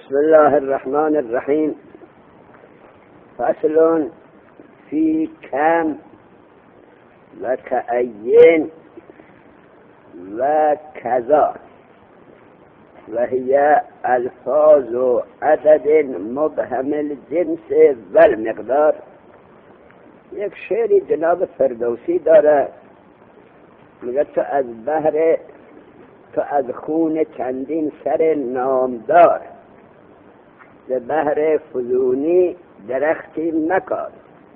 بسم الله الرحمن الرحیم. فصل فی کم و کأین و کذا و هی الفاظ و عدد مبهم الجنس و المقدار. یک شعری جناب فردوسی داره، میگه تو از خون چندین سر نامدار، ز بهر فزونی درختی مکار،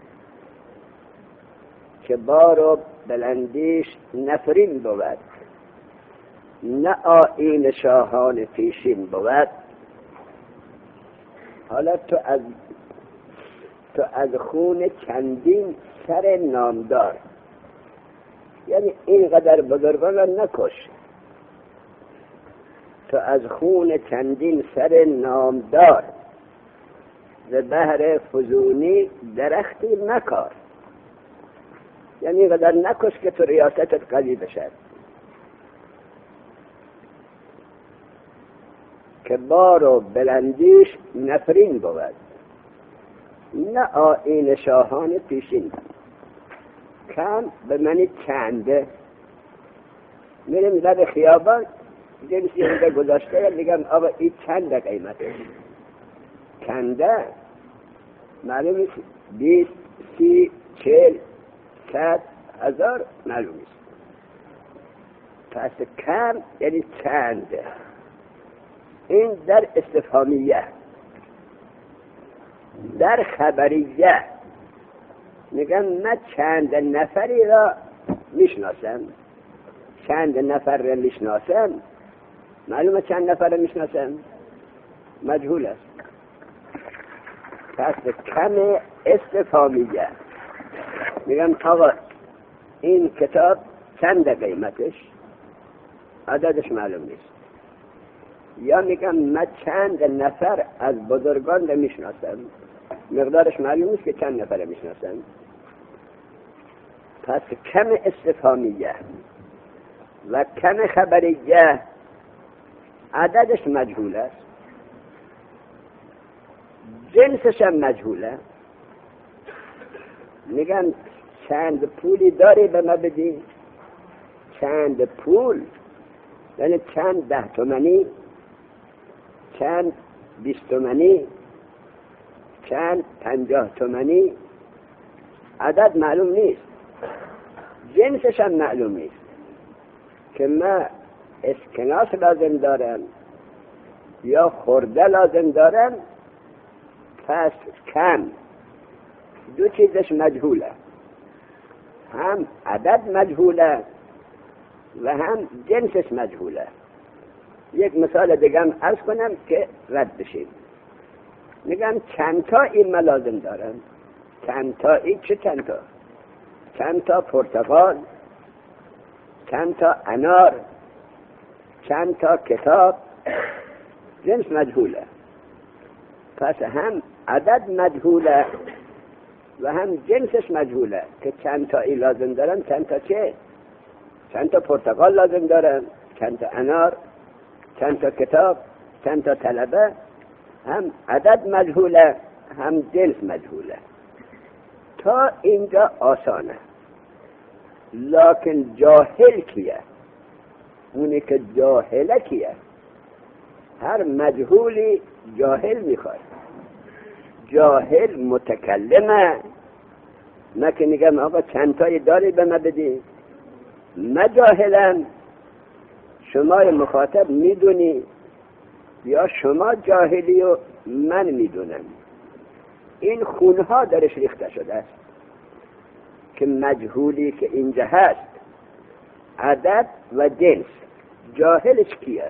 که بار و بلندیش نفرین بود، نه آیین شاهان پیشین بود. حالا تو از خون چندین سر نامدار، یعنی اینقدر بزرگان را نکش. تو از خون چندین سر نامدار، ز بهر فزونی درختی مکار، یعنی اینقدر نکش که تو ریاستت قوی بشد. که بار و بلندیش نفرین بود، نه آیین شاهان پیشین. کم به معنی چنده. میریم لب خیابان، جنسی اینجا گذاشته، میگم آقا این چند قیمته؟ چنده معلوم نیست، 20 30 40 100 1000 معلوم نیست. پس کم یعنی چنده. این در استفهامیه. در خبریه میگم من چند نفری را میشناسم. چند نفر را میشناسم، معلومه چند نفر را میشناسم؟ مجهول است. پس کم استفهامیه. میگم آقا این کتاب چند قیمتش؟ عددش معلوم نیست. یا میگم من چند نفر از بزرگان را میشناسم، مقدارش معلوم نیست که چند نفر را میشناسم. پس کم استفهامیه و کم خبریه، عددش مجهول است، جنسش هم مجهوله. میگن چند پولی داری به ما بدی؟ چند پول یعنی چند 10 تومانی، چند 20 تومانی، چند 50 تومانی. عدد معلوم نیست، جنسش هم معلوم نیست. که من اسکناس لازم دارم یا خورده لازم دارم، پس کم دو چیزش مجهوله، هم عدد مجهوله و هم جنسش مجهوله. یک مثال دیگه هم عرض کنم که رد بشید. میگم چند تا این من لازم دارم. چند تا این چه چند تا؟ چند تا پرتقال، چند تا انار، چند تا کتاب. جنس مجهوله. پس هم عدد مجهوله و هم جنسش مجهوله. که چند تا این لازم دارم، چند تا چه؟ چند تا پرتقال لازم دارم، چند تا انار، چند تا کتاب، چند تا طلبه. هم عدد مجهوله هم جنس مجهوله. تا اینجا آسانه. لکن جاهل کیه؟ اونی که جاهله کیه؟ هر مجهولی جاهل میخواد. جاهل متکلمه. نه که میگم آقا چند تایی داری به من بدی؟ من جاهلم، شما مخاطب میدونی، یا شما جاهلی و من میدونم. این خونها درش ریخته شده است که مجهولی که اینجا هست، عدد و جنس. جاهلش کیه؟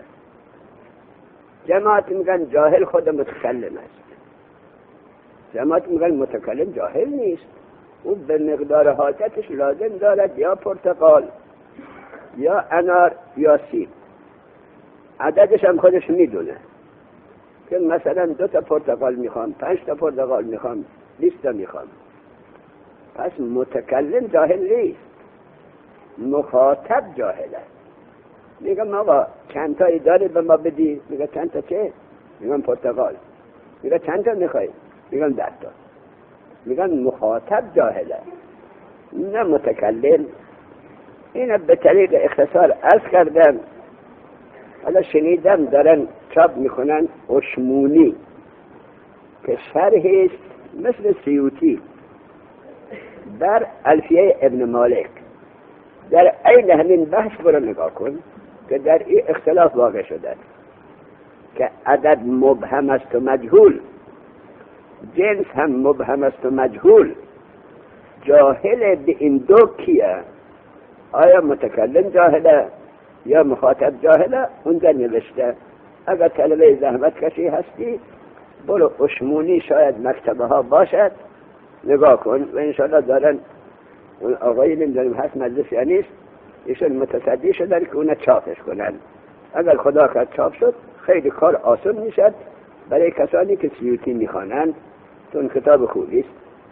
جماعت میگن جاهل خود متکلم است. جماعت میگن متکلم جاهل نیست، او به مقدار حاجتش لازم دارد یا پرتقال یا انار یا سیب. عددش هم خودش میدونه که مثلا 2 تا پرتقال میخوام، 5 تا پرتقال میخوام، 20 تا میخوام. پس متکلم جاهل نیست، مخاطب جاهل است. میگم آقا چند تایی داری به ما بدی؟ میگه چند تا چه؟ میگن پرتقال. میگن چند تا میخوای؟ میگن 10 تا. میگن مخاطب جاهله نه متکلم. اینو به طریق اختصار عرض کردم. حالا شنیدم دارن چاپ میکنن اشمونی که شرحی است مثل سیوطی در الفیه ابن مالک. در عین همین بحث برو نگاه کن که در این اختلاف واقع شده که عدد مبهم است و مجهول، جنس هم مبهم است و مجهول. جاهل به این دو کیه؟ آیا متکلم جاهله یا مخاطب جاهله؟ اونجا نوشته. اگر طلبه زحمت کشی هستی برو اشمونی، شاید مکتبه ها باشد، نگاه کن و انشاءالله دارن اون آقایی نمیدونیم هست مجلس یا نیست، ایشون متصدی شدن که اون چاپش کنن. اگر خدا کرد چاپ شد خیلی کار آسان میشد برای کسانی که سیوطی میخوانند، چون کتاب خوبی است.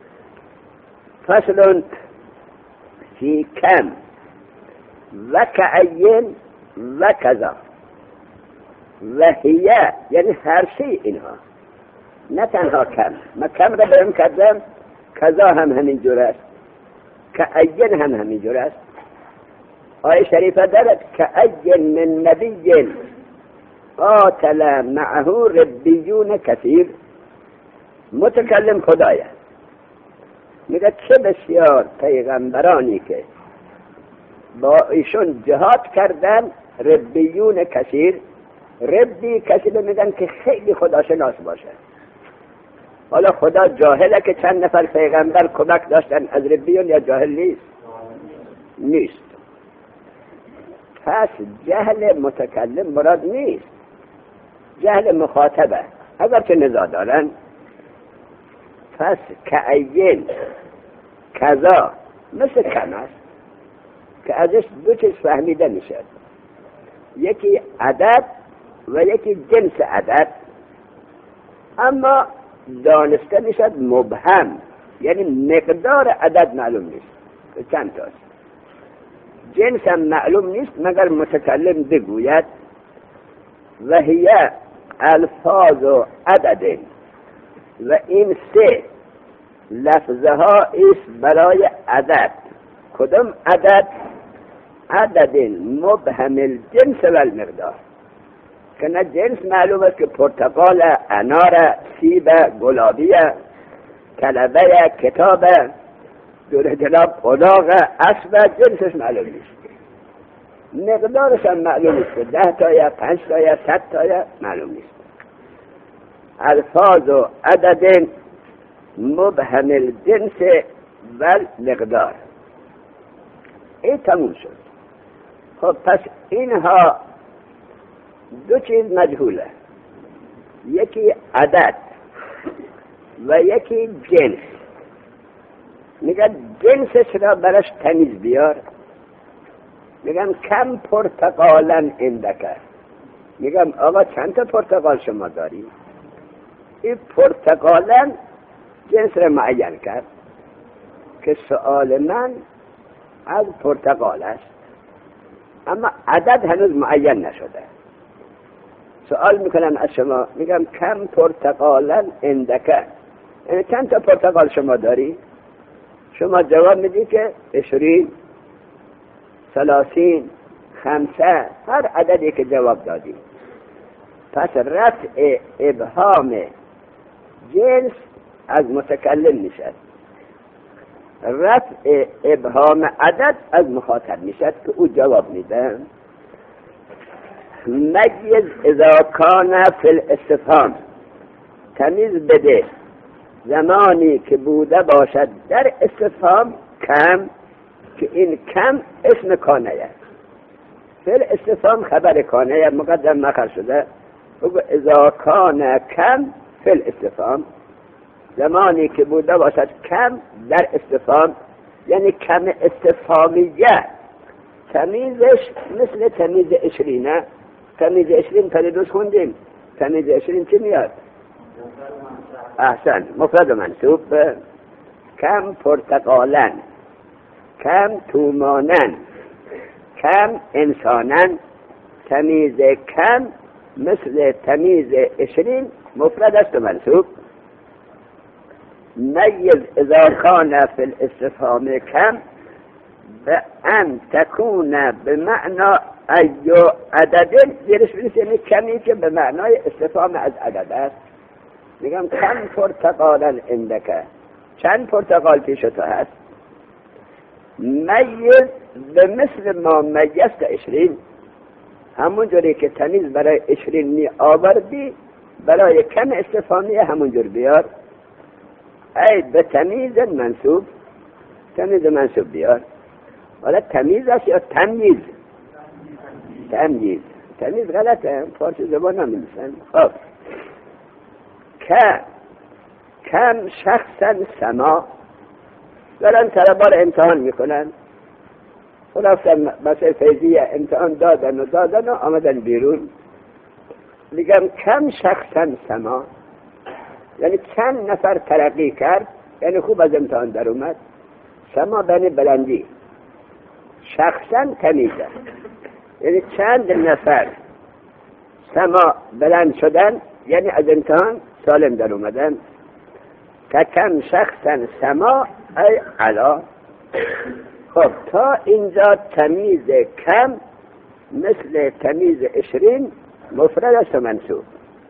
فصل فی کم و کعین و کذا و هیه، یعنی هر شی اینها، نه تنها کم. من کم را برم کردم، کذا هم همین جور است، کعین هم همین جور است. آیه شریفه دارد کعین من نبی قاتل معه ربیون کثیر. متکلم خدایه، میگه چه بسیار پیغمبرانی که با ایشون جهاد کردن، ربیون کثیر. ربی کسی میگن که خیلی خداشناس باشه. حالا خدا جاهله که چند نفر پیغمبر کمک داشتن از ربیون، یا جاهل نیست. پس جهل متکلم مراد نیست، جهل مخاطبه، اگر که نزاع دارن. پس کعین کذا مثل کم است که ازش دو چیز فهمیده میشه، یکی عدد و یکی جنس عدد، اما دانسته میشد مبهم، یعنی مقدار عدد معلوم نیست که چند تاست. جنس هم معلوم نیست مگر متکلم بگوید و هیه الفاظ و عدد، و این سه لفظه ها است برای عدد. کدام عدد؟ عدد مبهم الجنس و المقدار، که نه جنس معلوم است که پرتقال، انار، سیب، گلابی، کلبه، کتاب، دور جناب، قلاغ، اسب، جنسش معلوم نیست. مقدارش هم معلوم نیست که 10 تا یا 5 تا یا 100 تا یا معلوم نیست. الفاظ و عدد مبهم الجنس و المقدار. این تموم شد. خب پس اینها دو چیز مجهوله، یکی عدد و یکی جنس. میگن جنسش را برش تمیز بیار. میگن کم پرتقالن اندکه. میگم آقا چند تا پرتقال شما داری؟ این پرتقالن جنس را معین کرد که سؤال من از پرتقال است، اما عدد هنوز معین نشده. سؤال میکنم از شما، میگم کم پرتقالن اندکه، یعنی چند تا پرتقال شما داری؟ شما جواب میدی که 20 30 5 هر عددی که جواب دادی. پس رفع ابهام جنس از متکلم میشد، رفع ابهام عدد از مخاطب میشد که او جواب میده. مجیز اذا کان فی الاستفهام، تمیز بده زمانی که بوده باشد در استفهام کم، که این کم اسم کانه، فی الاستفهام خبر کانه مقدم مخر شده. بگو اذا کان کم فی الاستفهام، زمانی که بوده باشد کم در استفهام، یعنی کم استفهامیه. تمیزش مثل تمیز 20. تمیز 20 پریدوز خوندیم. تمیز 20 چی میاد؟ احسن، مفرد منصوب. کم پرتقالن، کم تومانن، کم انسانن. تمیز کم مثل تمیز 20 مفرد است و منصوب. میز اذا کان فی الاستفهام کم به ان تکون به معنا ایو عدد، زیرش بنویس یعنی کمی که به معنای استفهام از عدد است. میگم کم پرتقالا عندک، چند پرتقال پیش تو هست. میز به مثل ما میزت 20، همون جوری که تمیز برای 20 می آوردی برای کم استفهامی همون جور بیار. ای به تمیز منصوب، تمیز منصوب بیار. حالا تمیز است یا تمیز؟ تمیز. تمیز غلطه، فارسی زبان نمی‌نویسن. خب که کم شخصا سما، دارن طلبا امتحان میکنن، خلاصا مثل فیضیه امتحان دادن و آمدن بیرون. میگم کم شخصا سما، یعنی چند نفر ترقی کرد، یعنی خوب از امتحان در اومد. سما بین بلندی، شخصا تمیزه، یعنی چند نفر سما بلند شدن، یعنی از امتحان سالم در اومدن. که کم شخصا سما ای علا. خب تا اینجا تمیز کم مثل تمیز 20 مفرد است و منصوب.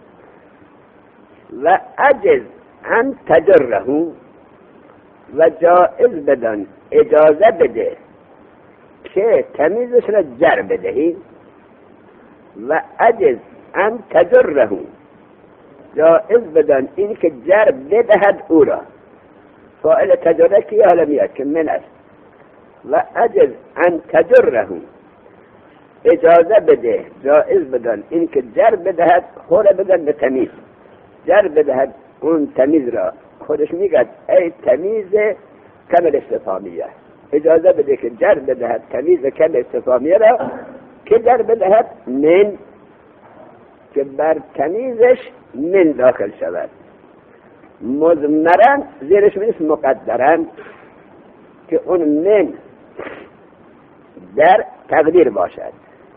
و عجز ان تجره، و جائز بدان اجازه بده که تمیزش را جر بدهی. و عجز ان تجره، جائز بدان این که جر بدهد او را. فاعل تجره که حالا میاد که من است. و عجز ان تجره، اجازه بده، جائز بدان این که جر بدهد، خوره بدن به تمیز، جر بدهد اون تمیز را. خودش میگه ای تمیز کمل استفهامیه، اجازه بده که جر بدهد تمیز کمل استفهامیه را، که جر بدهد من، که بر تمیزش من داخل شود. مضمرن زیرش میرس مقدرن، که اون من در تقدیر باشد.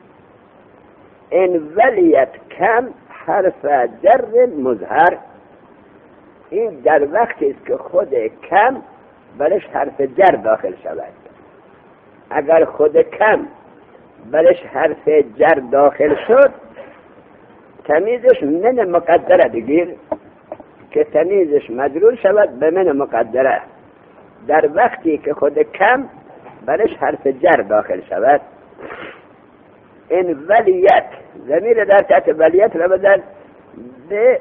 این ولیت کم حرف جر مظهر، این در وقتی است که خود کم برش حرف جر داخل شود. اگر خود کم برش حرف جر داخل شد، تمیزش من مقدره بگیر، که تمیزش مجرور شود به من مقدره در وقتی که خود کم برش حرف جر داخل شود. این ولیت، ضمیر در تحت ولیت را بدن به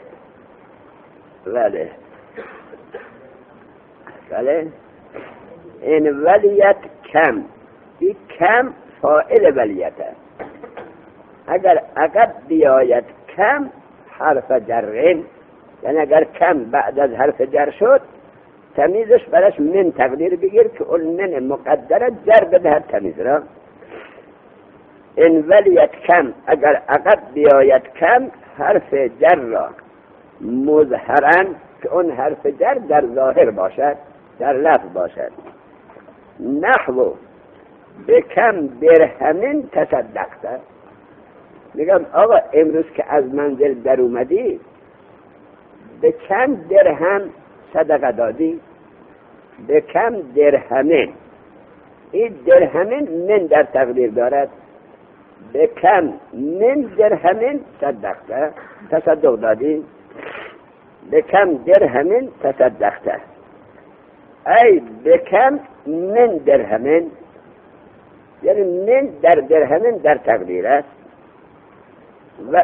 بله. این ولیت کم، این کم فاعل ولیته. اگر عقب بیاید کم حرف جرین، یعنی اگر کم بعد از حرف جر شد، تمیزش برش من تقدیر بگیر که اون من مقدره جر بدهد تمیز را. این ولیت کم، اگر عقب بیاید کم حرف جر را مظهرن، که اون حرف جر در ظاهر باشد، در لفظ باشد. نحو به کم درهمین تصدقته. میگم آقا امروز که از منزل در اومدی به چند درهم صدقه دادی؟ به کم درهمین، این درهمین من در تقدیر دارد. به کم من درهمین صدقته، تصدق دادی. به کم درهمین تصدقته، ای به کم من درهمین، یعنی من در درهمین در تقدیر است. و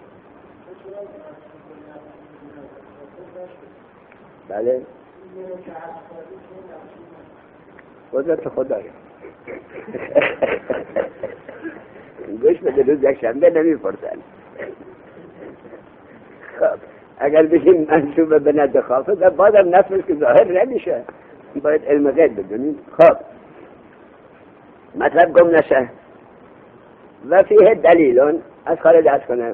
بله قدرت خدای گوش بده، روز یک شنبه نمی‌پرسن. خب اگر بشیم منصوب به ند خافض، بازم نفسش که ظاهر نمیشه، باید علم غیب بدونیم. خب مطلب گم نشه. و فیه دلیلون، از خارج از کنم،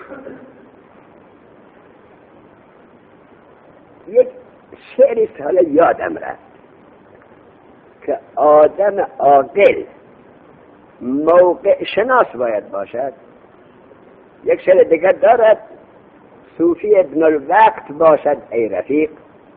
یک شعری حالا یادم رفت که آدم عاقل موقع شناس باید باشد. یک شعر دیگر دارد: صوفی ابن الوقت باشد ای رفیق،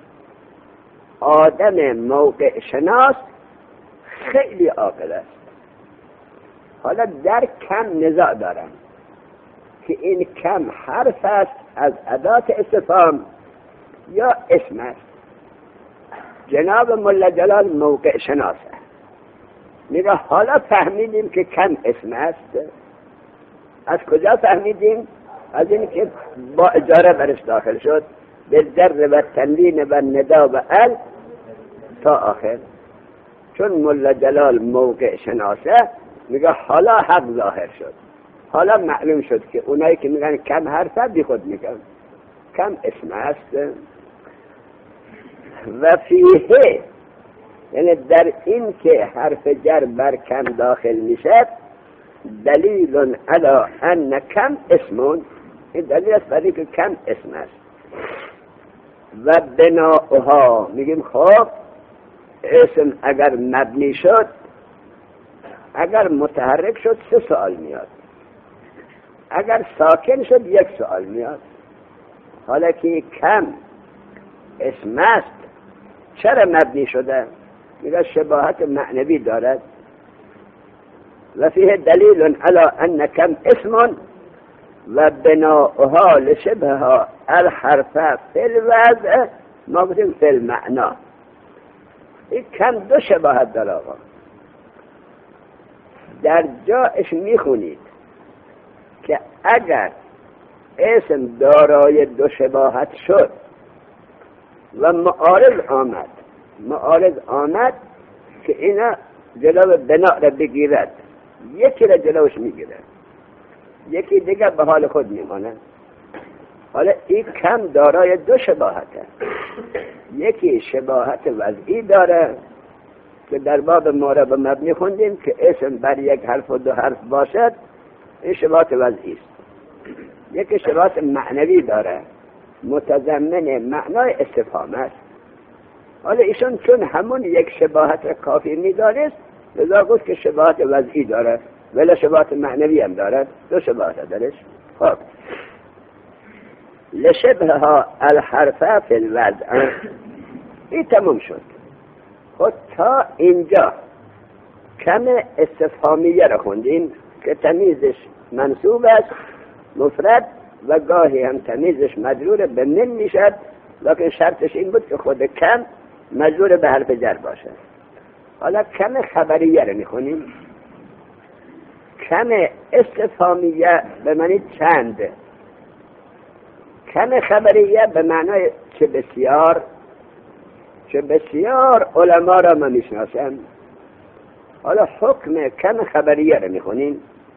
آدم موقع شناس خیلی عاقل است. حالا در کم نزاع دارم که این کم حرف است از ادات استفهام یا اسم است. جناب ملا جلال موقع شناس است، میگه حالا فهمیدیم که کم اسم است. از کجا فهمیدیم؟ از این که با اجاره برش داخل شد، به در و تنوین و ندا و ال تا آخر. چون ملا جلال موقع شناسه، میگه حالا حق ظاهر شد، حالا معلوم شد که اونایی که میگن کم حرفه بی خود میگن کم اسم است. و فیه، یعنی در این که حرف جر بر کم داخل میشه، دلیل علی ان کم اسمون، این دلیل است برای که کم اسم است. و بناؤها، میگیم خب اسم اگر مبنی شد، اگر متحرک شد 3 سوال میاد، اگر ساکن شد 1 سوال میاد. حالا که کم اسم است چرا مبنی شده؟ میگه شباهت معنوی دارد. و فیه دلیل علی ان کم اسم و بناؤها لشبهها الحرف فی الوضع، ما گفتیم فی المعنا. این کم 2 شباهت داره آقا. در جایش میخونید که اگر اسم دارای 2 شباهت شد و معارض آمد که اینا جلو بنا را بگیرد، یکی را جلوش میگیره، یکی دیگر به حال خود میمانه. حالا این کم دارای 2 شباهته. یکی شباهت وضعی داره که در باب معرب مبنی خوندیم که اسم بر 1 حرف و 2 حرف باشد، این شباهت وضعی است. یکی شباهت معنوی داره، متضمن معنای استفهام است. حالا ایشون چون همون 1 شباهت کافی می‌دانست، لذا گفت که شباهت وضعی داره، ولی شباهت معنوی هم داره، 2 شباهت دارش. خب لشبهها الحرف فی الوضع، این تموم شد. خب تا اینجا کم استفهامیه را خوندیم که تمیزش منصوب است مفرد و گاهی هم تمیزش مجرور به من میشد، لکن شرطش این بود که خود کم مجرور به حرف جر باشد. حالا کم خبریه را میخونیم. کم استفهامیه به معنی چند، کم خبریه به معنای چه بسیار. چه بسیار علما را ما میشناسم. حالا حکم کم خبریه را میخونیم.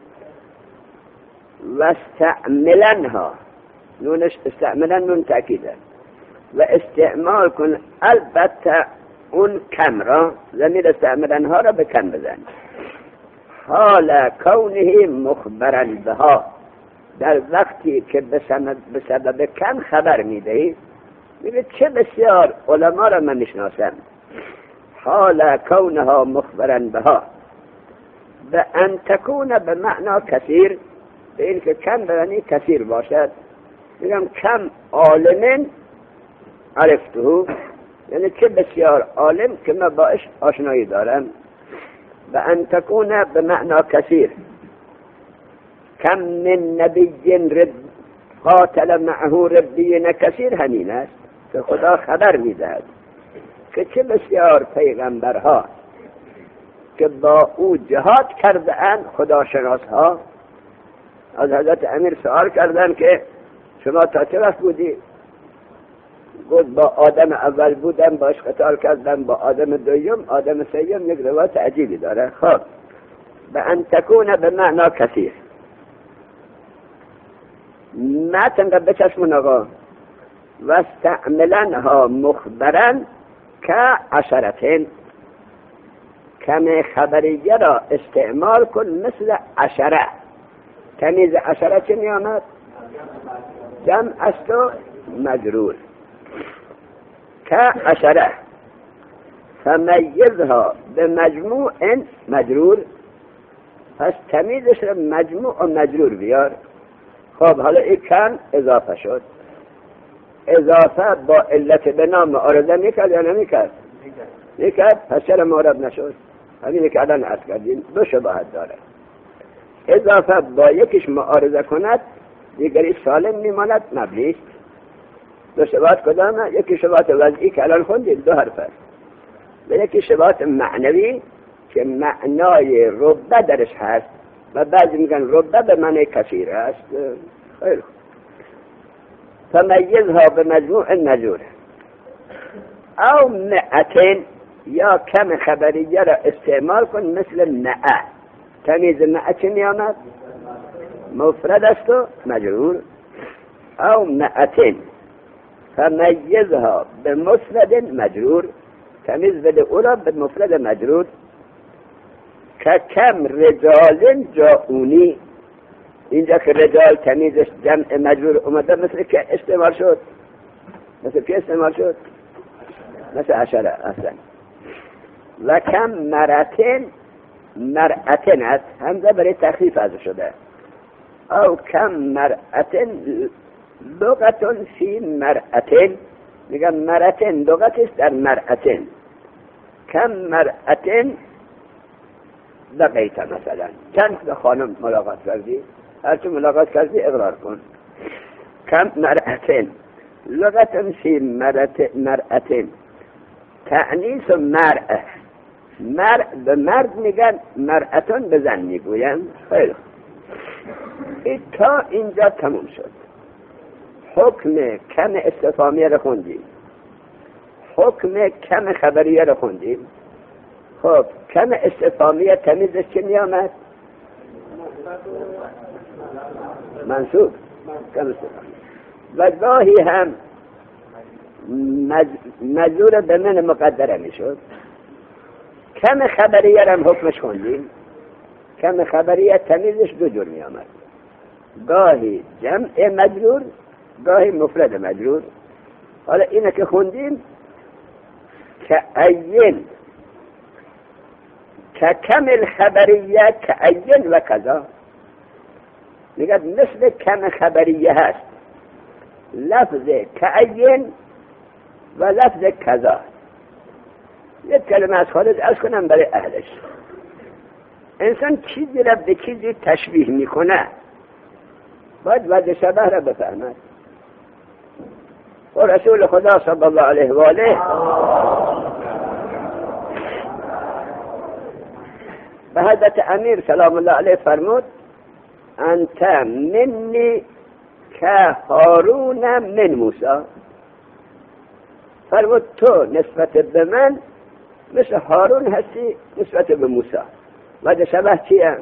و استعملنها، نونش استعملن نون تأکیده، و استعمال کن البته اون کم را، ضمیر استعملنها را به کم بزن. حال کونه مخبرن بها، در وقتی که به سبب کم خبر میدهی، میگه چه بسیار علما را من میشناسم. حال کونها مخبرن بها و ان تکون به معنا کثیر، به این که کم بزنی کثیر باشد. میگم کم عالم عرفته، یعنی چه بسیار عالم که من باش آشنایی دارم. و ان تکون به معنا کثیر، کم من نبی قاتل معه ربیین کثیر، همین است که خدا خبر میدهد که چه بسیار پیغمبرها که با او جهاد کرده اند، خداشناس ها. از حضرت امیر سوال کردن که شما تا چه وقت بودی؟ گفت با آدم اول بودم، باش قتال کردم، با آدم دوم، آدم سوم. یک روایت عجیبی داره. خب به ان تکون به معنا کثیر، متن را بچشمون آقا. و استعملنها مخبرن که عشرتین، کم خبریه را استعمال کن مثل عشره. تمیز عشره چه می آمد؟ جمع است و مجرور. که عشره فمیزها به مجموع مجرور، پس تمیزش را مجموع و مجرور بیار. خب حالا این کم اضافه شد. اضافه با علت بنا معارضه میکرد یا نمیکرد؟ میکرد. پس چرا معارض نشد؟ همینه که الان عرض کردیم دو شباهت داره. اضافه با یکیش معارضه کند دیگری سالم میماند مبنی است. دو شباهت کدامه؟ یکی شباهت وضعی که الان خوندیم دو حرف است و یکی شباهت معنوی که معنای ربه درش هست و بعضی میگن ربه به معنی کثیر است. خیلی خوب. تمیزها به مجموع نجور او مئتین یا کم خبریه را استعمال کن مثل مئه. تمیز مئه چی میامد؟ مفرد است و مجرور. او مئتین تمیزها به مفرد مجرور، تمیز بده او را به مفرد مجرور. که کم رجال جاؤونی، اینجا که رجال تمیزش جمع مجرور اومده مثل که استعمال شد، مثل که استعمال شد مثل عشره اصلا. و کم مرتن، مرأتن است، همزه برای تخفیف از شده. او کم مرأتن لغتون فی مرأتن، میگم مرأتن لغت است در مرأتن. کم مرأتن لقیت مثلا، چند خانم ملاقات کردی؟ هرچی ملاقات کردی اقرار کن. کم مرأتن لغتون فی مرأتن. تعنیس مرأه، مرء به مرد میگن، مرأتون به زن میگوین. خیلی این تا اینجا تموم شد. حکم کم استفهامیه رو خوندیم، حکم کم خبریه رو خوندیم. خب کم استفهامیه تمیزش چه میامد؟ منصوب. کم استفهامیه و گاهی هم مجرور به من مقدره میشد. کم خبریه رو هم حکمش خوندیم. کم خبریه تمیزش دو جور می آمد، گاهی جمع مجرور گاهی مفرد مجرور. حالا اینه که خوندیم که این که کم الخبریه که این و کذا، میگه مثل کم خبریه هست لفظ که این و لفظ کذا. یک کلمه از خالد از کنم برای اهلش. انسان چیزی را به چیزی تشبیه میکنه باید وجه شبه را بفهمد. و رسول خدا صلی الله علیه و آله به حضرت امیر سلام الله علیه فرمود انت منی که هارون من موسی. فرمود تو نسبت به من مثل هارون هستی نسبت به موسی. وجه شبه چیه؟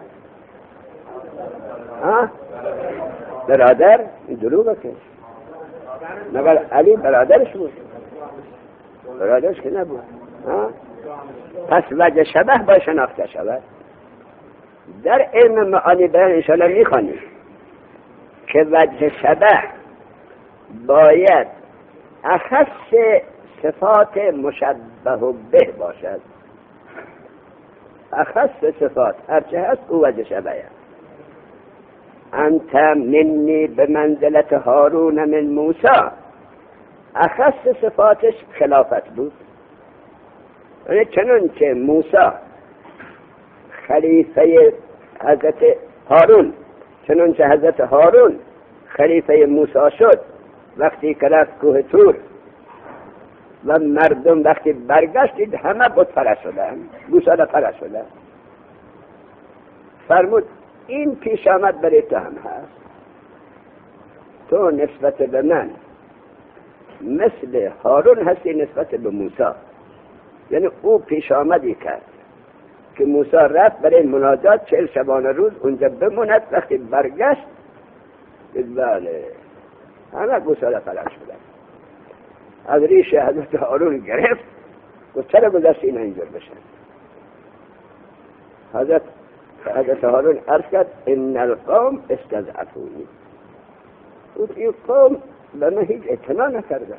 برادر؟ این دروغه که مگر علی برادرش بود؟ برادرش که نبود. پس وجه شبه با شناخته شود. در علم معانی بیان انشاءالله میخوانیم که وجه شبه باید اخص صفات مشبه به باشد. اخص صفات هرچه هست او وجه شبه. انت منی به منزلت هارون من موسی، اخص صفاتش خلافت بود. چنان که موسی خلیفه حضرت هارون، چنان که حضرت هارون خلیفه موسی شد وقتی که رفت کوه طور و مردم وقتی برگشتید همه بت پرست شدن، گوساله پرست شدن. فرمود این پیش آمد برای تو هم هست. تو نسبت به من مثل هارون هستی نسبت به موسی. یعنی او پیش آمدی کرد که موسی رفت برای مناجات 40 شبانه روز اونجا بموند، وقتی برگشت بله همه گوساله پرست شدن. از ریش حضرت هارون گرفت و چرا گذشت اینا اینجور بشن. حضرت هارون عرض کرد ان القوم استضعفونی. این قوم به من هیچ اعتنا نکردن.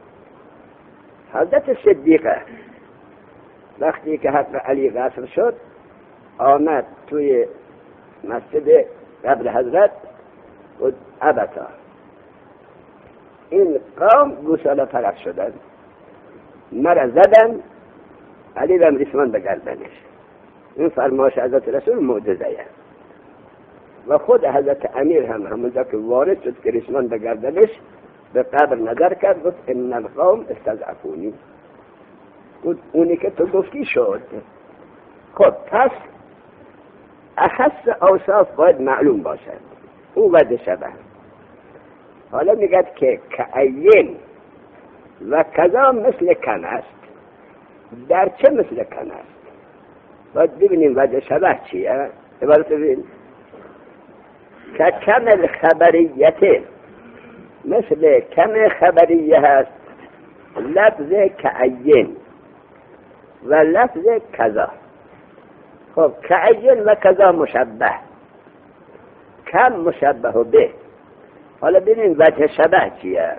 حضرت صدیقه وقتی که حضرت علی قصر شد آمد توی مسجد قبر حضرت و ابتا. این قوم گوساله پرست شدن، مرا زدن، علی بن ریسمان به گردنش. این فرمایش حضرت رسول معجزه و خود حضرت امیر هم همونجا که وارد شد که ریسمان به گردنش، به قبر نظر کرد، گفت ان القوم استضعفونی. گفت اونی که تو گفتی شد. خب پس اخص اوصاف باید معلوم باشد. او وجه شبه. حالا میگد که کعین و کذا مثل کم است. در چه مثل کم است؟ باید ببینیم وجه شبه چیه. عبارت ببین که کم الخبریت، مثل کم خبریه هست لفظ کعین و لفظ کذا. خب کعین و کذا مشبه، کم مشبه به. حالا ببینیم وجه شبه چیه.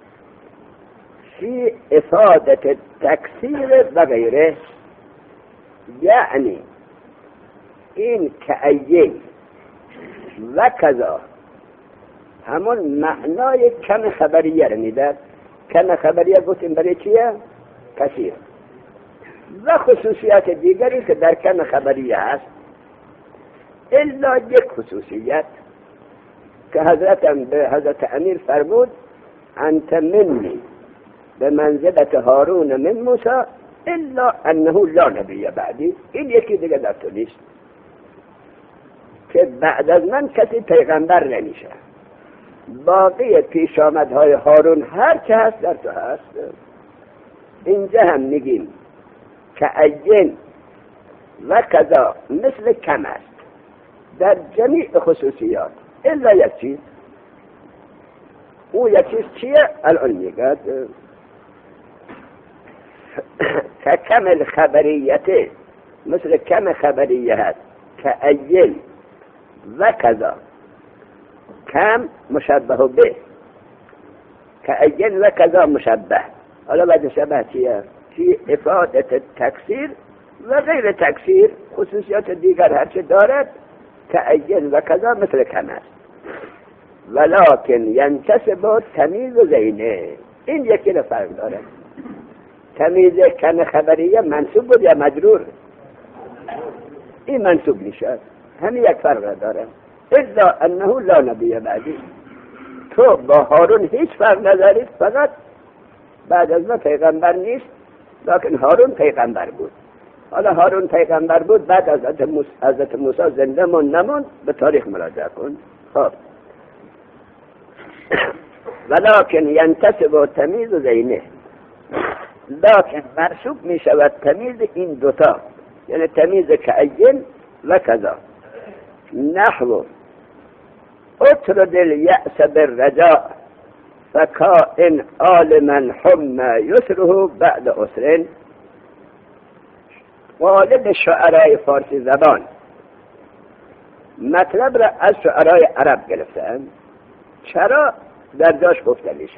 فی افادت تکثیر و غیره، یعنی این کعین و کذا همون معنای کم خبریه رو میداد. کم خبریه گفتیم برای چیه؟ کثیر. و خصوصیات دیگری که در کم خبریه هست، الا یک خصوصیت که حضرت امیر فرمود انت منی به منزلت هارون من موسی الا انه لا نبی بعدی. این یکی دیگه در تو نیست که بعد از من کسی پیغمبر نمیشه. باقی پیش آمدهای هارون هر چه هست در تو هست. اینجا هم میگیم که عین و کذا مثل کم است در جمیع خصوصیات الا یک چیز. او یک چیز چیه؟ الان میگد که کم الخبریت، مثل کم خبریه هست که عین و کذا، کم مشبه به، که عین و کذا مشبه. حالا وجه شبه چیه؟ فی افادت تکثیر و غیر تکثیر، خصوصیات دیگر هرچه دارد که عین و کذا مثل کم است. ولکن ینتسب تمیز و زینه. این یکی رو فرق داره. تمیز کم خبریه منصوب بود یا مجرور؟ این منصوب میشه. همین یک فرق داره. الا انه لا نبی بعدی. تو با هارون هیچ فرق ندارید، فقط بعد از ما پیغمبر نیست، لیکن هارون پیغمبر بود. حالا هارون پیغمبر بود، بعد از حضرت موسی زنده من نموند، به تاریخ مراجعه کن. خب ولکن ینتسب تمیز و زینه، لیکن مرسوب می شود تمیز این دوتا، یعنی تمیز کعین و کذا. نحو اطرد الیأس بالرجاء فکائن عالما حم یسره بعد عسر. غالب شعرای فارسی زبان مطلب را از شعرای عرب گرفتن. چرا؟ در جاش گفته میشه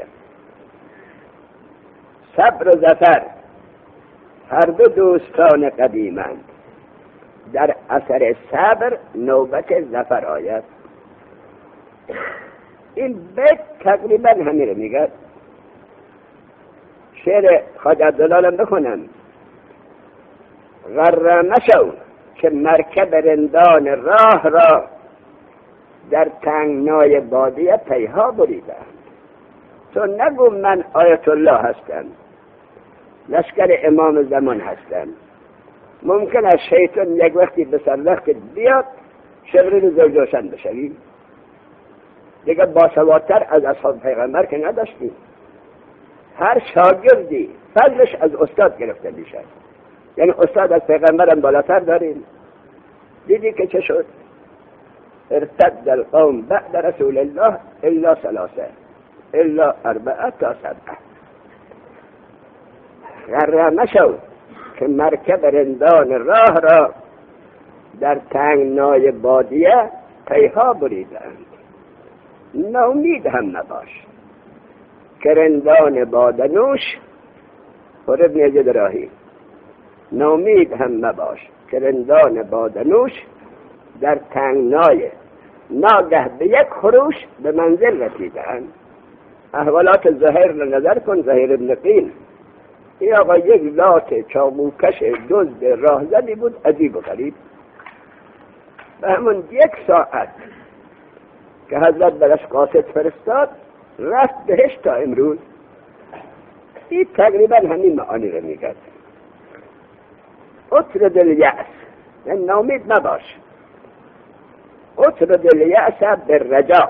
صبر و ظفر هر دو دوستان قدیمند، در اثر صبر نوبت ظفر آید. این بیت تقریبا همین رو میگه. شعر خواجه عبدالله بخونم. غره مشو که مرکب رندان راه را در تنگنای بادیه پیها بریدند. تو نگو من آیت الله هستم، لشکر امام زمان هستم. ممکن است شیطان یک وقتی به سر وقت بیاد شبری زوجوشن بشوی. دیگه باسوادتر از اصحاب پیغمبر که نداشتیم. هر شاگردی فضلش از استاد گرفته میشه. یعنی استاد از پیغمبر هم بالاتر داریم. دیدی که چه شد؟ ارتد القوم بعد رسول الله الا ثلاثه الا اربعه تا سبعه. غره مشو که مرکب رندان راه را در تنگنای بادیه پیها بریدند. ناامید هم نباش که رندان بادنوش پر ابن یزید راهی. ناامید هم نباش که رندان بادنوش در تنگنای ناگه به یک خروش به منزل رسیدند. احوالات زهیر رو نظر کن، زهیر ابن قیل. این آقا یک لات چاقوکش دزد راهزنی بود، عجیب و غریب. به همون یک ساعت که حضرت برش قاصد فرستاد رفت بهش تا امروز. این تقریبا همین معانی رو میگه. اطرد الیأس، یعنی ناامید نباش. اطرد الیأس بالرجاء،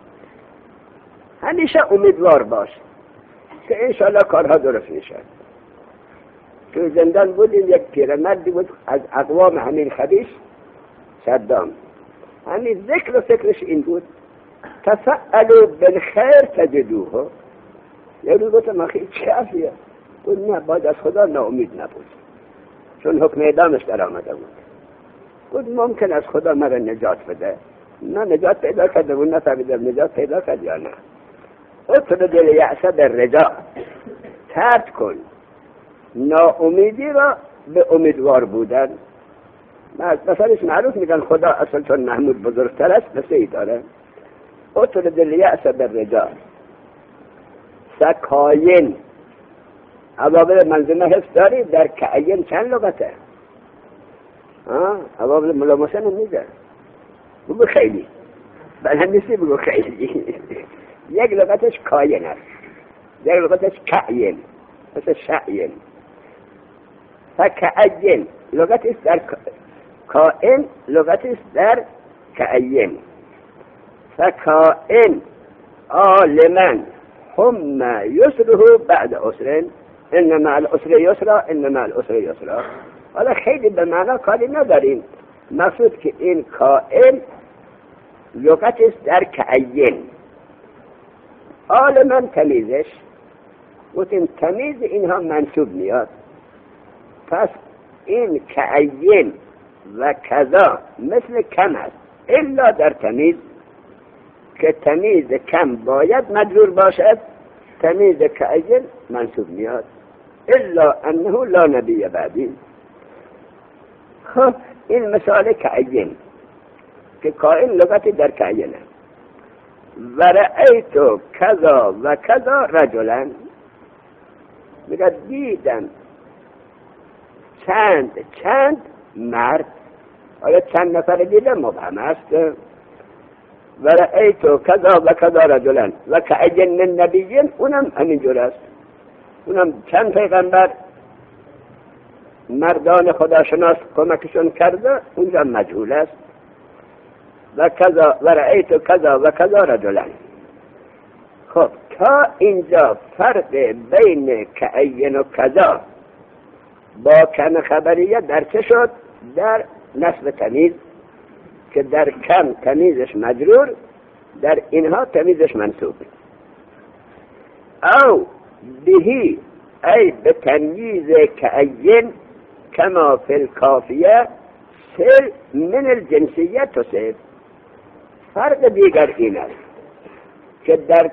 همیشه امیدوار باش که انشاءالله کارها درست میشه. تو زندان بودیم، یک پیرمردی بود از اقوام همین خبیث صدام. همین ذکر و فکرش این بود تفعلوا بالخیر تجدوه. یه روز گفتم آخی چه حرفیه؟ گفت نه، باید از خدا ناامید نبود، چون حکم اعدامش در آمده بود. گفت ممکن از خدا مرا نجات بده. نه نجات پیدا کرده بود، نفهمیدم نجات پیدا کرد یا نه. اطرد الیأس بالرجاء، ترک کن ناامیدی را به امیدوار بودن. مثلا معروف میگن خدا اصلا چون محمود بزرگتر است مثل ای داره. اطرد الیأس بالرجاء. سکاین، عوابل منظومه حفظ داری؟ در کعین چند لغته؟ عوابل ملامسه نمیگه، بگو خیلی، بلندیسی بگو خیلی. یک لغتش کاین است، یک لغتش کعین، مثل شعین. فکعین لغتش در کائن، لغتش در کعین. فکائن عالما هم یسره بعد عسر، ان مع العسر یسرا، ان مع العسر یسرا. حالا خیلی به معنا کاری نداریم، مقصود که این کائن لغتش در کعین. عالما تمیزش، گفتیم تمیز اینها منصوب میاد. پس این کعین و کذا مثل کم است، الا در تمیز که تمیز کم باید مجرور باشد، تمیز کعین منصوب میاد. الا انه لا نبی بعدی. خب این مثال کعین که کائن لغتی در کعینه. و رأیتو کذا و کذا رجلن، میگه دیدم چند مرد. آیا چند نفر دیدم مبهم است. و رأیتو کذا و کذا رجلن و کعین من نبیین، اونم همینجور است. اونم چند پیغمبر مردان خداشناس کمکشون کرده، اونجا مجهول است. و کذا و رأیتو کذا و کذا رجلن. خب تا اینجا فرق بین کعین و کذا با کم خبریه در چه شد؟ در نصب تمیز، که در کم تمیزش مجرور، در اینها تمیزش منصوب. او بهی ای به تمیز کعین کما فی الکافیه سل من الجنسیت و سل. فرق دیگر این است که در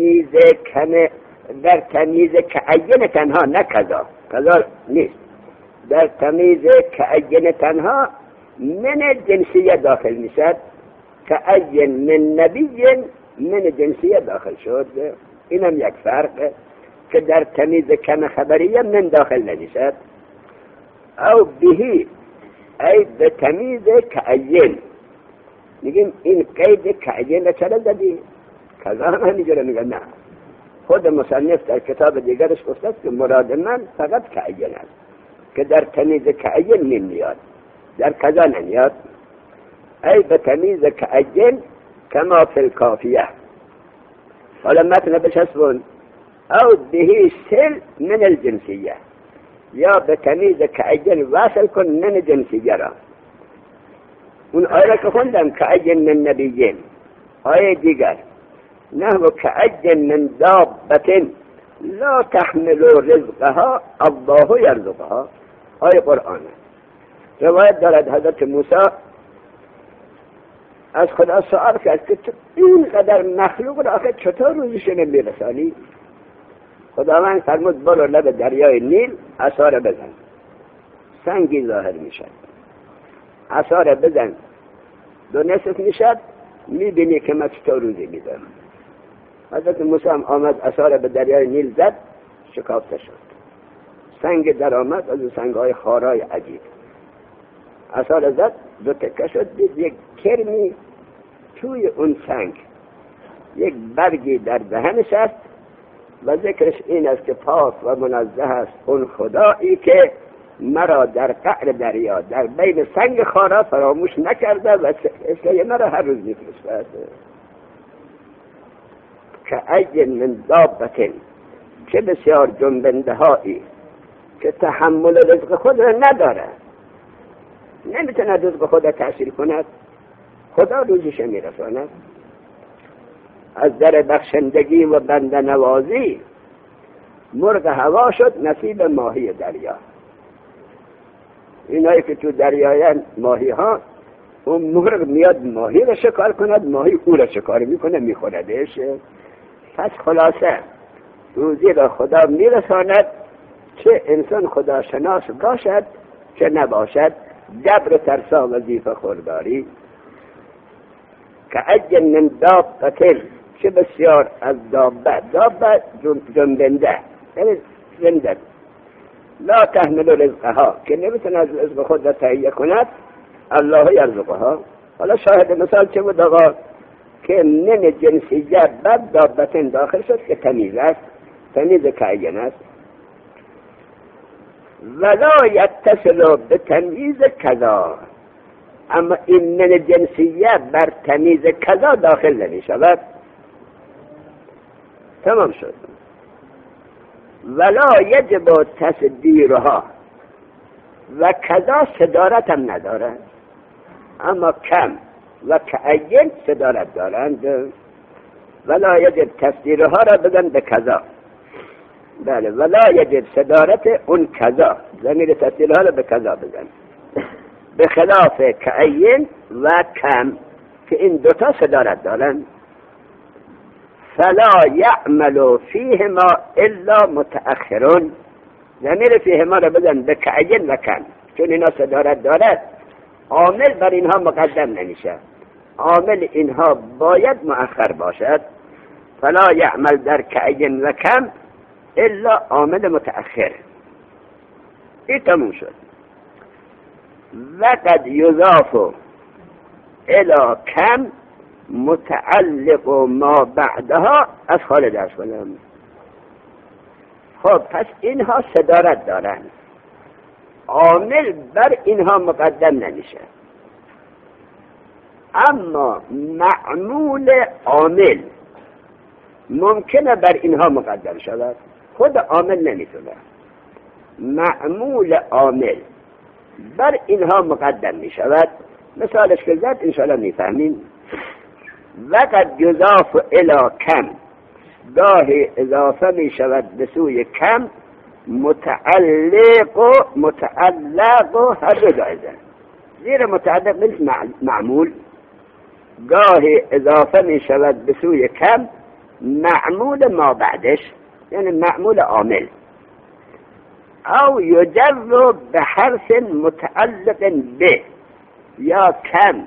تمیز کعین تنها، نه کذا، کذا نیست، در تمیز کعین تنها من جنسیه داخل میشد. کعین من نبی من جنسیه داخل شد. اینم یک فرق که در تمیز کم خبریه من داخل نمیشد. او بهی ای به تمیز کعین. میگیم این قید کعین را چرا زدی؟ کذا هم همینجوره. میگه نه، خود مصنف در کتاب دیگرش گفته که مراد من فقط کعین است، که در تمیز کعین نمیاد، در کذا نمیاد. ای به تمیز کعین کما فی الکافیه. حالا متن بچسبون. او بهی سل من الجنسیه، یا به تمیز کعین وصل کن من جنسیه را. اون آیه که خوندم کعین من نبیین، آیه دیگر نحو کعین من دابة لا تحمل رزقها الله یرزقها، آیه قرآن. روایت دارد حضرت موسی از خدا سوال کرد که اینقدر مخلوق را آخه چطور روزشون میرسانی؟ خداوند فرمود برو لب دریای نیل عصا را بزن، سنگی ظاهر میشد. عصا را بزن، دو نصف میشد، میبینی که من چطور روزی میدم. حضرت موسی هم آمد عصا را به دریای نیل زد، شکافته شد. سنگ در آمد از سنگ‌های خارای عجیب. عصا را زد، دو تکه شد، دید یک کرمی توی اون سنگ، یک برگی در دهنش است و ذکرش این است که پاک و منزه است اون خدایی که مرا در قعر دریا در بین سنگ خارا فراموش نکرده و اسکای مرا هر روز میفرستد. که ای من دابة، چه بسیار جنبنده هایی که تحمل رزق خود را نداره، نمیتونه رزق خود را تأثیر کند، خدا روزش میرساند. از در بخشندگی و بنده نوازی مرغ هوا شد نصیب ماهی دریا. اینایی که تو دریایان ماهی ها، اون مرغ میاد ماهی را شکار کند، ماهی او را شکار میکنه میخوردش. پس خلاصه روزی را خدا میرساند، چه انسان خدا شناس باشد چه نباشد، جبر ترسا وظیفه خورداری. که اجل من دابة، چه بسیار از دابه جنبنده یعنی زنده، لا تحمل رزقها، که نمیتونه از رزق خود را تهیه کند، الله یرزقها. حالا شاهد مثال چه بود آقا؟ که من جنسیه بد دابة داخل شد که تمیز است، تمیز کعین است. ولا یتصل به تمیز کذا، اما این من جنسیه بر تمیز کذا داخل نمی شود. تمام شد. ولا یجب تصدیرها، و کذا صدارت هم نداره، اما کم و کعین صدارت دارند. ولا یجب تصدیرها را بزن به کذا. بله، ولا یجب صدارت اون کذا، ضمیر تصدیرها را به کذا بزن، به خلاف کعین و کم که این دوتا صدارت دارند. فلا یعمل فیهما الا متأخرون، ضمیر فیهما را بزن به کعین و کم، چون اینا صدارت دارد عامل بر اینها مقدم نمیشه، عامل اینها باید مؤخر باشد. فلا یعمل در کعین و کم الا عامل متأخر. این تموم شد. وقد یضاف الی کم متعلق ما بعدها از خالد درس کنم. خب پس اینها صدارت دارند، عامل بر اینها مقدم نمیشه، اما معمول عامل ممکنه بر اینها مقدم شود، خود عامل نمیتونه. معمول عامل بر اینها مقدم می شود. مثالش که زد انشاءالله میفهمیم. وقد یضاف الی کم، گاهی اضافه می شود به سوی کم، متعلق هر دو جایزه، زیر متعلق مثل معمول، گاهی اضافه می شود به سوی کم معمول ما بعدش، یعنی معمول عامل. او یجر به حرف متعلق به، یا کم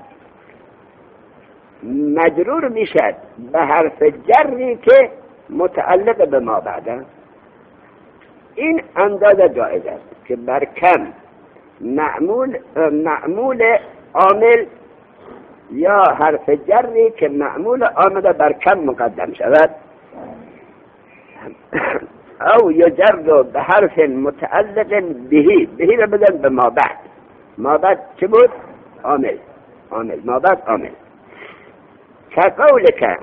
مجرور میشد به حرف جری که متعلق به ما بعده. این اندازه جایز است که بر کم معمول عامل یا حرف جری که معمول عامل بر کم مقدم شود. او یجر به حرف متعلق بهی را بدن به ما بعد. ما بعد چه بود؟ عامل. ما بعد عامل. که قولک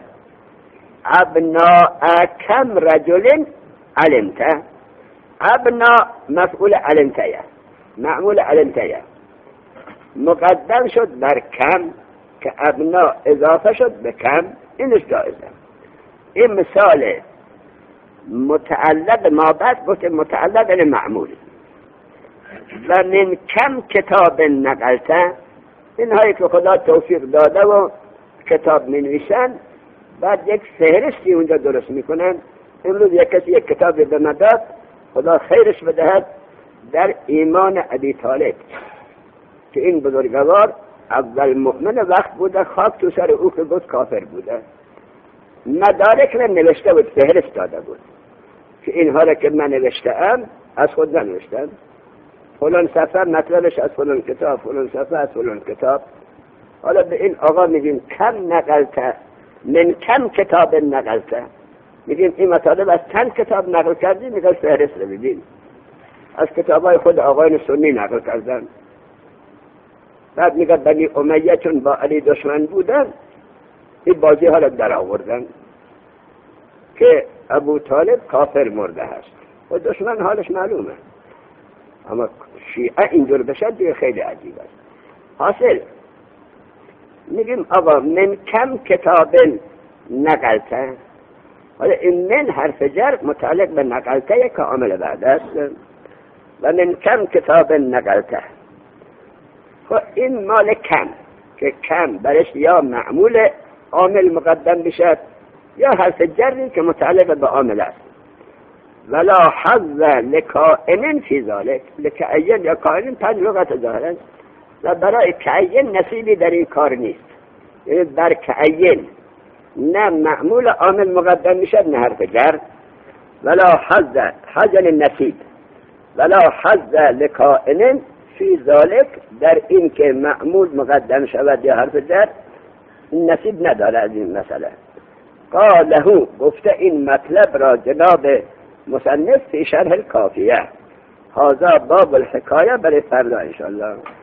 ابناء کم رجل علمته، ابناء مفعول علمته، معمول علمته مقدم شد بر کم که ابناء اضافه شد به کم، اینش جایزه. این مثال متعلق ما بعد گفت متعلق معمول. و من کم کتاب نقلته، اینهایی که خدا توفیق داده و کتاب می نویسن، بعد یک فهرستی اونجا درست میکنن. امروز یک کسی یک کتابی به من داد، خدا خیرش بدهد، در ایمان ابی طالب، که این بزرگوار اول مؤمن وقت بوده خاک تو سر او که بود کافر بوده. مدارک را نوشته بود، فهرست داده بود که اینها را که من نوشتم از خود ننوشتم، فلان صفحه مطلبش از فلان کتاب، فلان صفحه از فلان کتاب. حالا به این آقا میگیم کم نقلته من کم کتاب نقلته، میگیم این مطالب از چند کتاب نقل کردی؟ میگه فهرست رو ببین، از کتابای خود آقایان سنی نقل کردن. بعد میگه بنی امیه چون با علی دشمن بودن این بازی ها را در آوردن که ابو طالب کافر مرده هست و دشمن حالش معلومه، اما شیعه اینجور بشه دیگه خیلی عجیب است. حاصل میگیم آقا من کم کتاب نقلته، حالا این من حرف جر متعلق به نقلته که عامل بعد است و من کم کتاب نقلته. خب این مال کم که کم برش یا معمول عامل مقدم بشد یا حرف جری که متعلق به عامل است. ولا حظ لکائن فی ذلک، لکائن یا کائن پنج لغت ظاهرا و برای کائن نصیبی در این کار نیست، یعنی بر کائن نه معمول عامل مقدم میشد نه حرف جر. ولا حظ نصیب ولا حظ لکائن فی ذلک، در این که معمول مقدم شود یا حرف جر نصیب نداره از این مسئله. قاله گفته این مطلب را جناب مصنف فی شرح الکافیه. هذا باب الحکایه برای فردا انشاءالله.